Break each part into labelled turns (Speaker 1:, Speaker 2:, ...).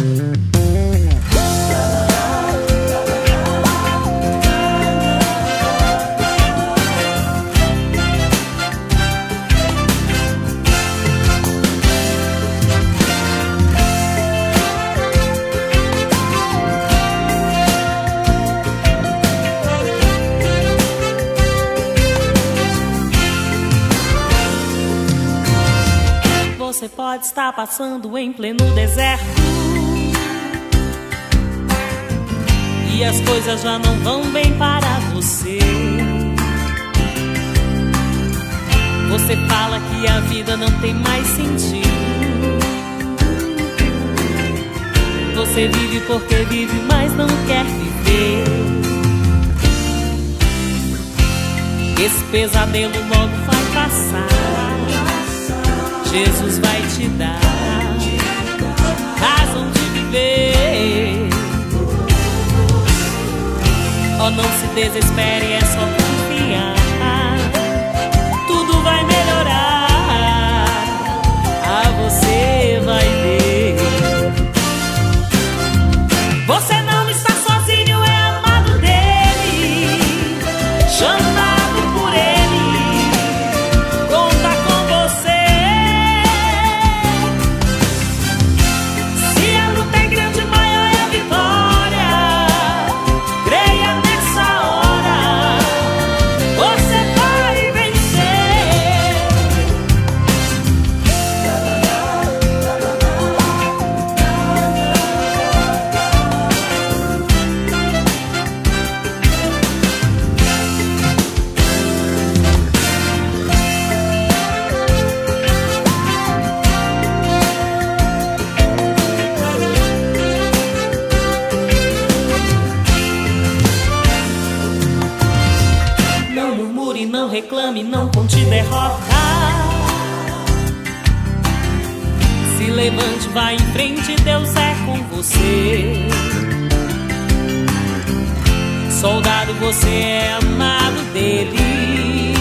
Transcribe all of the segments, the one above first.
Speaker 1: Você pode estar passando em pleno deserto e as coisas já não vão bem para você. Você fala que a vida não tem mais sentido. Você vive porque vive, mas não quer viver. Esse pesadelo logo vai passar. Jesus vai te dar razão de viver. Oh, não se desespere, é só confiar. Tudo vai melhorar. Ah, você vai ver. Você não está sozinho, é amado dele, chamado por ele. Conta com você. Não reclame, não conte derrota. Se levante, vá em frente, Deus é com você. Soldado, você é amado dele.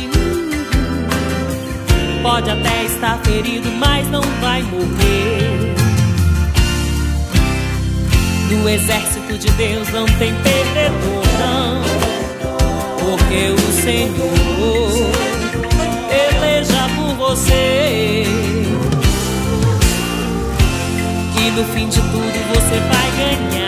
Speaker 1: Pode até estar ferido, mas não vai morrer. No exército de Deus não tem perdedor, não. Porque o Senhor peleja por você. Que no fim de tudo você vai ganhar.